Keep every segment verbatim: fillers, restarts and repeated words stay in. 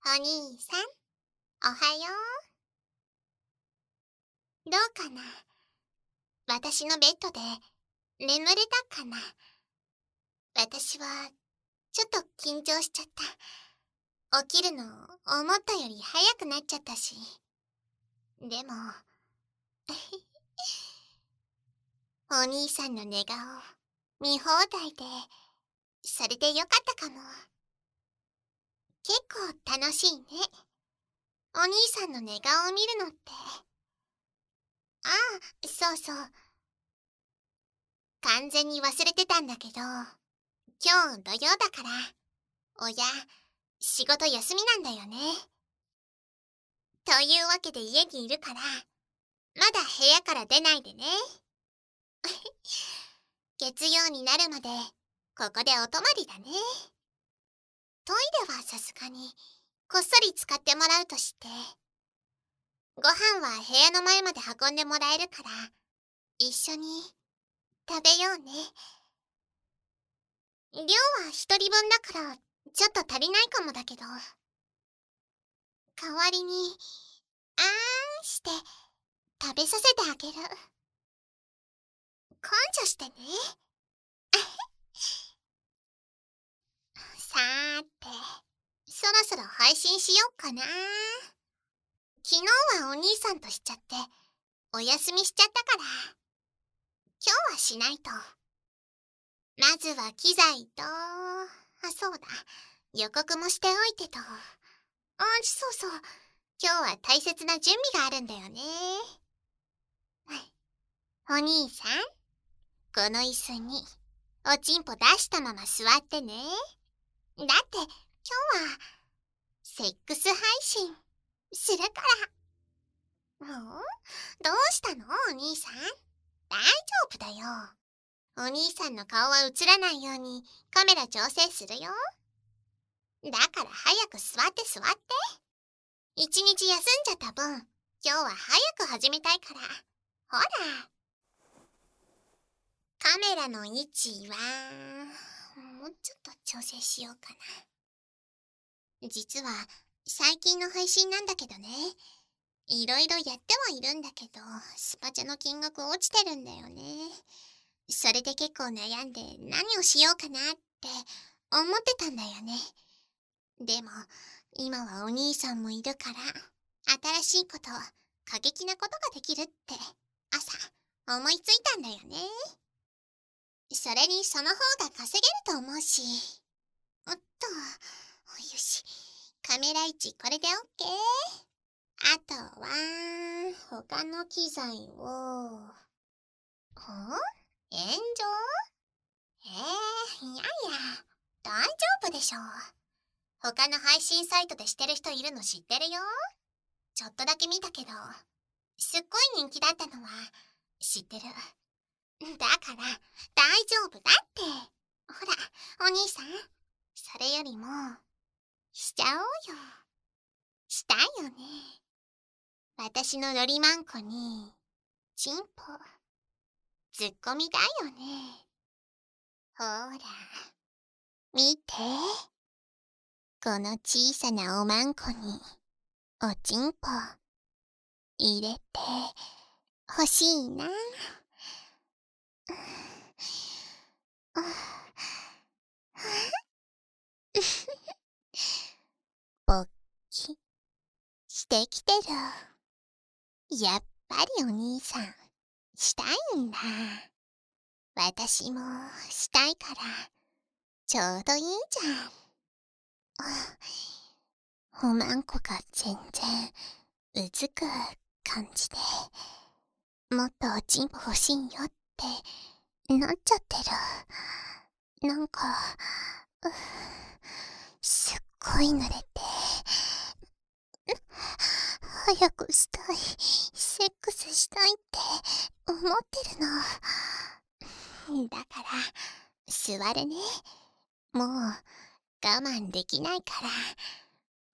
お兄さん、おはよう。どうかな？私のベッドで眠れたかな？私はちょっと緊張しちゃった。起きるの思ったより早くなっちゃったし。でも、お兄さんの寝顔見放題で、それでよかったかも。結構楽しいね。お兄さんの寝顔を見るのって。ああ、そうそう。完全に忘れてたんだけど、今日土曜だから、おや、仕事休みなんだよね。というわけで家にいるから、まだ部屋から出ないでね。月曜になるまで、ここでお泊まりだね。トイレはさすがに、こっそり使ってもらうとして。ご飯は部屋の前まで運んでもらえるから、一緒に食べようね。量は一人分だから、ちょっと足りないかもだけど。代わりに、あーんして食べさせてあげる。感謝してね。さーて、そろそろ配信しよっかな。昨日はお兄さんとしちゃって、お休みしちゃったから、今日はしないと。まずは機材と、あ、そうだ、予告もしておいてと。あ、そうそう、今日は大切な準備があるんだよね。お兄さん、この椅子におちんぽ出したまま座ってね。だって今日はセックス配信するから。もうどうしたのお兄さん？大丈夫だよ。お兄さんの顔は映らないようにカメラ調整するよ。だから早く座って座って。一日休んじゃった分、今日は早く始めたいから。ほら。カメラの位置は、もうちょっと調整しようかな。実は、最近の配信なんだけどね。いろいろやってはいるんだけど、スパチャの金額落ちてるんだよね。それで結構悩んで何をしようかなって思ってたんだよね。でも、今はお兄さんもいるから、新しいこと、過激なことができるって朝思いついたんだよね。それにその方が稼げると思うし。おっと、よし。カメラ位置これでオッケー。あとは、他の機材を。ほ炎上？えー、いやいや、大丈夫でしょう。他の配信サイトでしてる人いるの知ってるよ。ちょっとだけ見たけど、すっごい人気だったのは知ってる。だから大丈夫だって。ほら、お兄さん、それよりも、しちゃおうよ。したいよね。私のロリマンコに、チンポ、突っ込みだよね。ほら、見て。この小さなおまんこに、おちんぽ、入れて、欲しいな。ぼっき、してきてる。やっぱりお兄さん、したいんだ。私もしたいから、ちょうどいいじゃん。おまんこが全然、うずく感じで、もっとおちんぽ欲しいよってなっちゃってる。なんか、すっごい濡れて。早くしたい、セックスしたいって思ってるの。だから、座るね。もう、我慢できないから、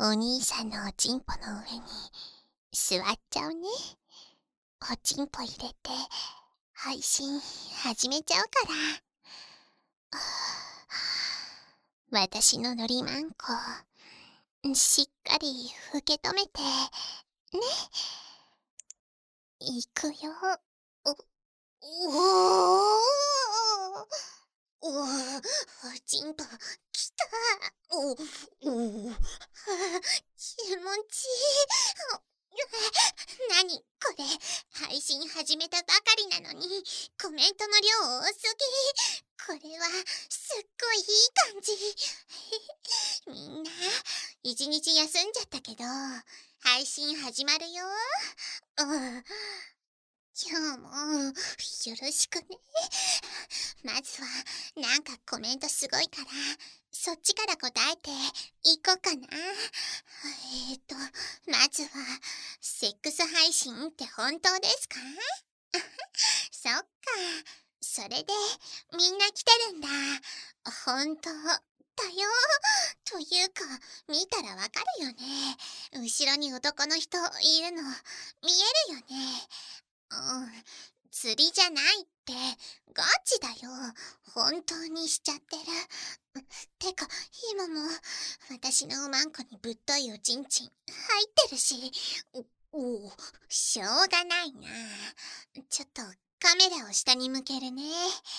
お兄さんのおちんぽの上に座っちゃうね。おちんぽ入れて、配信始めちゃうから。私ののりまんこ、 しっかり受け止めて、ね。いくよ。お、おお。おお、ちんぽ、きた。おお、はあ、気持ちいい。なにこれ、配信始めたばかりなのに、コメントの量多すぎ。これは、すっごいいい感じ。みんな、一日休んじゃったけど、配信始まるよ。うん。今日も、よろしくね。まずは、なんかコメントすごいから、そっちから答えていこうかな。えーと、まずは、セックス配信って本当ですか？そっか。それで、みんな来てるんだ。本当だよ。というか、見たらわかるよね。後ろに男の人いるの、見えるよね。うん、釣りじゃないって、ガチだよ。本当にしちゃってる。てか、今も、私のおまんこにぶっといおちんちん入ってるし、おお、しょうがないな。ちょっとカメラを下に向けるね。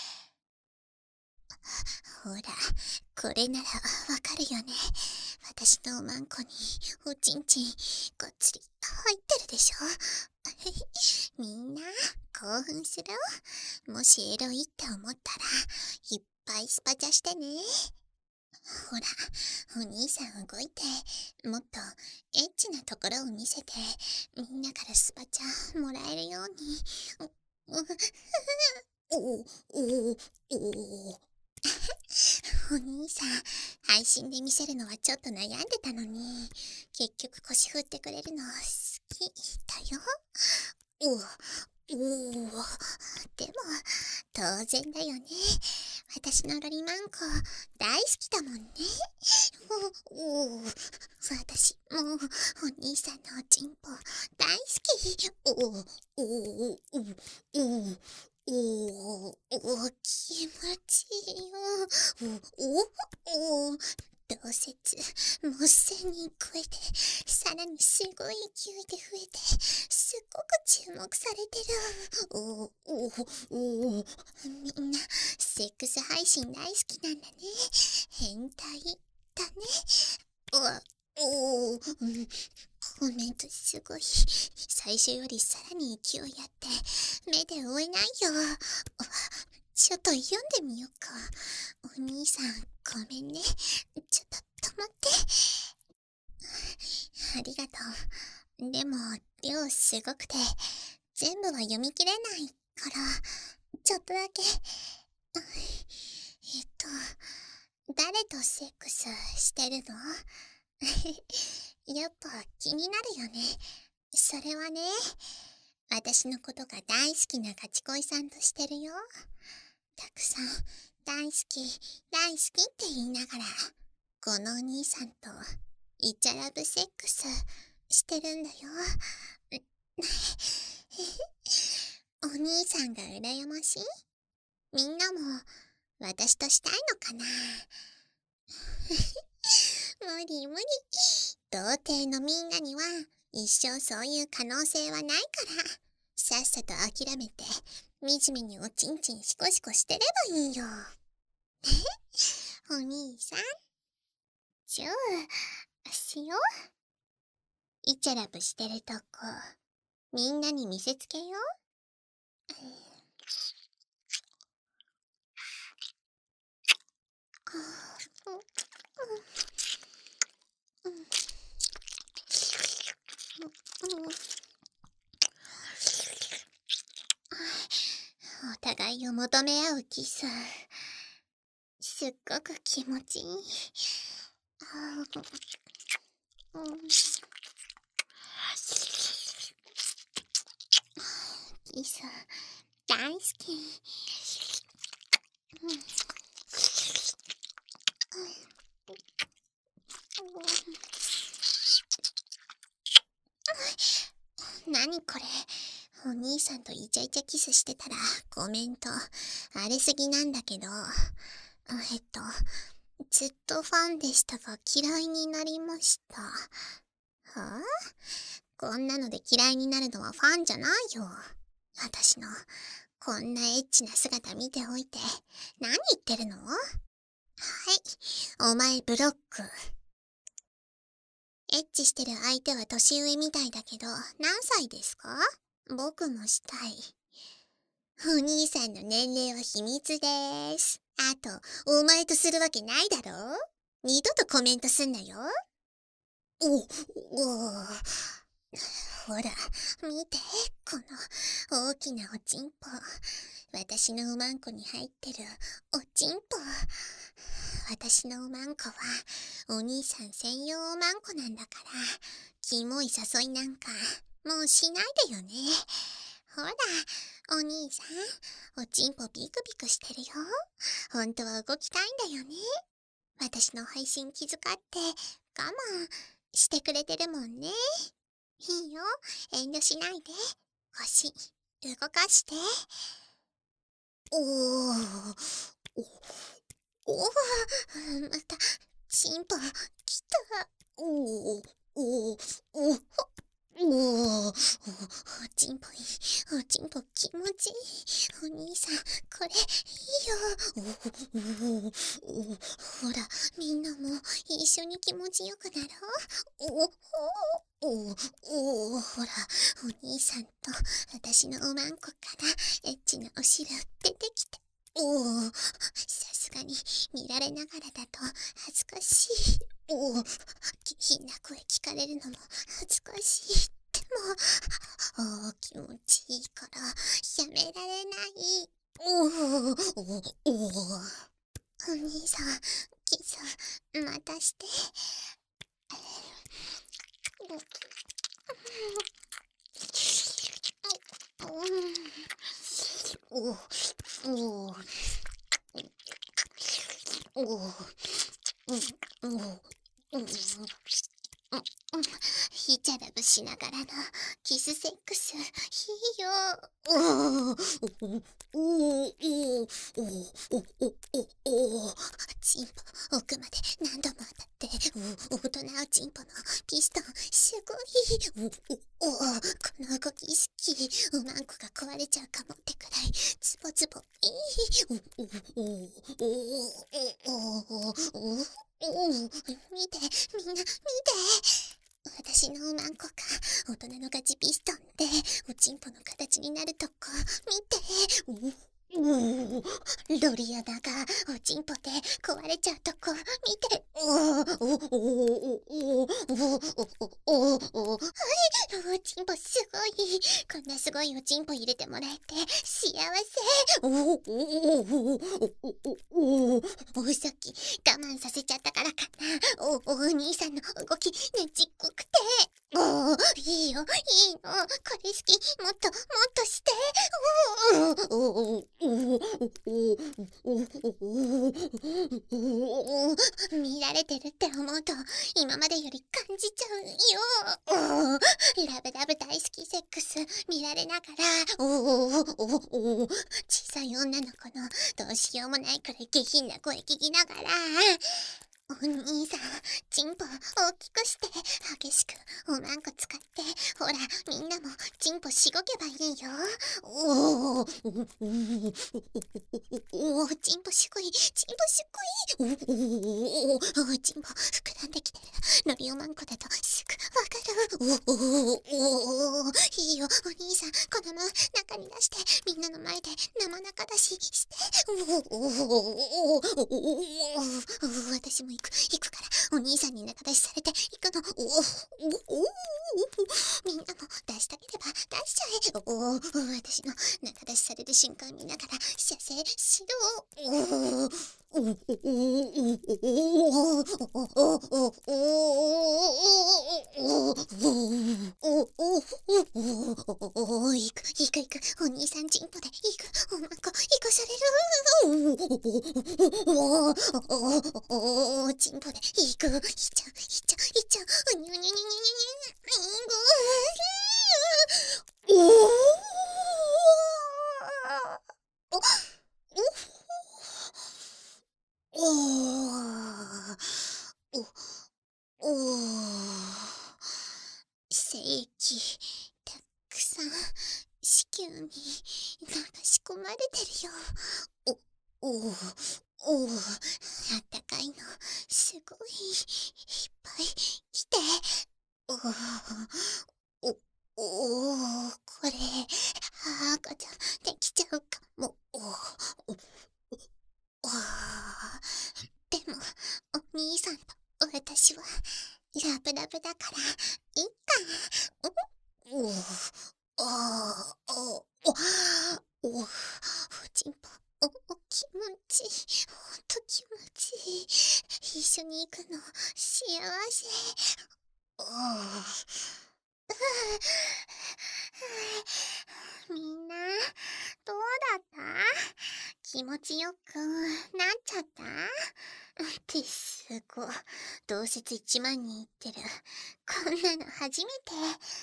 ほら、これならわかるよね。私のおまんこにおちんちんがっつり入ってるでしょ。みんな興奮する？もしエロいって思ったらいっぱいスパチャしてね。ほら、お兄さん動いて、もっとエッチなところを見せて、みんなからスパチャもらえるように。おおおおお兄さん、配信で見せるのはちょっと悩んでたのに、結局腰振ってくれるの好きだよ。おおおお、でも、当然だよね。私のロリマンコ、大好きだもんね。おお、私、もう、お兄さんのおちんぽ、大好き。おお、おお、おお、おおお、気持ちいいよ。おお、おどうせつ、もう千人超えて、さらにすごい勢いで増えて、すっごく注目されてる。おおおお、みんな、セックス配信大好きなんだね。変態だね。おお、うん、コメントすごい。最初よりさらに勢いあって、目で追えないよ。ちょっと読んでみようか。お兄さん、ごめんね。ちょっと止まって。ありがとう。でも、量すごくて、全部は読み切れないから、ちょっとだけ。えっと、誰とセックスしてるの？やっぱ気になるよね。それはね、私のことが大好きなガチ恋さんとしてるよ。たくさん大好き、大好きって言いながら、このお兄さんとイチャラブセックスしてるんだよ。お兄さんが羨ましい？みんなも私としたいのかな？無理無理。童貞のみんなには一生そういう可能性はないから、さっさと諦めて惨めにおちんちんシコシコしてればいいよ。お兄さん、じゃあしよう。イチャラブしてるとこみんなに見せつけよう。お互いを求め合うキス、すっごく気持ちいい。キス大好き。なにこれ、お兄さんとイチャイチャキスしてたらコメント荒れすぎなんだけど、えっと、 ずっとファンでしたが嫌いになりました。はあ？こんなので嫌いになるのはファンじゃないよ。私のこんなエッチな姿見ておいて何言ってるの？はい、お前ブロック。エッチしてる相手は年上みたいだけど何歳ですか？僕もしたい。お兄さんの年齢は秘密です。あと、お前とするわけないだろ？二度とコメントすんなよ。お、お、ほら、見て、この大きなおちんぽ。私のおまんこに入ってるおちんぽ。私のおまんこはお兄さん専用おまんこなんだから、キモい誘いなんかもうしないでよね。ほら、お兄さん、おちんぽビクビクしてるよ。ほんとは動きたいんだよね。私の配信気遣って我慢してくれてるもんね。いいよ、遠慮しないで。腰、動かして。おー、お、おー、また、チンポ、きた。おー、おー、おー、おー、おちんぽいい、おちんぽ気持ちいい。お兄さん、これ、いいよ。おおお、ほら、みんなも一緒に気持ちよくなろう。おおおお、ほら、お兄さんと私のおまんこからエッチなお汁出てきて。おお、さすがに見られながらだと恥ずかしい。おお、下品な声聞かれるのも恥ずかしい。でも、お気持ちいいからやめられない。おおおおお兄さん、キスまたして。おおおおおおおヒチャラブしながらのキスセックス、いいよ。おーおーおーおーおーおー、チンポ奥まで何度も当たって、お大人おチンポのピストンすごい。おおお、この動き好き。おまんこが壊れちゃうかもってくらいツボツボいい。おおおおおおおおお、見て、みんな見て。私のおまんこが大人のガチピストンでおちんぽの形になるとこ見て。おお、ロリアナがおちんぽで壊れちゃうとこ見て。おおおおおおおおお、はい、おちんぽすごい。こんなすごいおちんぽ入れてもらえて幸せ。おおおおおおお、さっき我慢させちゃったからかな。おお兄さんの動きねちっこくて。おお、いいよいいの、これ好き。もっともっとして。おおおおおお、見られてるって思うと今までより感じちゃうよ。ラブラブ大好きセックス見られながら、おおおお、小さい女の子のどうしようもないくらい下品な声聞きながら、お兄さん、チンポ大きくして、激しくおまんこ使って、ほら、みんなもチンポしごけばいいよ。おお、おお、チンポすごい、チンポすごい。おお、おお、チンポ膨らんできてる。のりおまんこだとすぐわかる。おお、おお、いいよ、お兄さん、このまま中に出して、みんなの前で生中出しして。おお、おお、おお、私も行く、行くから、お兄さんに中出しされて行くの。おお、おお、みんなも出したければ出しちゃえ。おお、私の中出しされる瞬間見ながら射精しろ。おお、おお、おお、おお、おお、お行く、行く、行く、お兄さんチンポで行く、おまんこ、行かされる。おお、おお、チンポで行く、行っちゃう、行っちゃう、行っちゃう、うにゅにゅにゅにゅにゅにゅ、おお、おお、おお。 精液、たくさん子宮に流し込まれてるよ。お、おお、おお、あったかいの、すごい、いっぱい来て。おお、おお、これ、赤ちゃんできちゃうかも。おお、おお、でも、お兄さんと私は、ラブラブだから、いいか。おお、おお、おお、おちんぽ、お、お、気持ちいい。ほんと気持ちいい。一緒に行くの、幸せ。おお、みんな、どうだった？気持ちよくなっちゃった？ってすごい。同説いちまん人言ってる。こんなの初めて。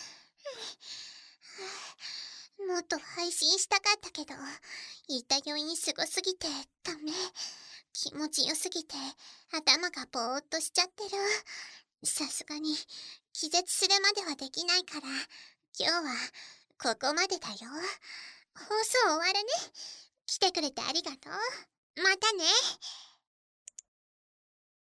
もっと配信したかったけど、言ったようにすごすぎてダメ。気持ちよすぎて頭がぼーっとしちゃってる。さすがに気絶するまではできないから、今日はここまでだよ。放送終わるね。来てくれてありがとう。またね。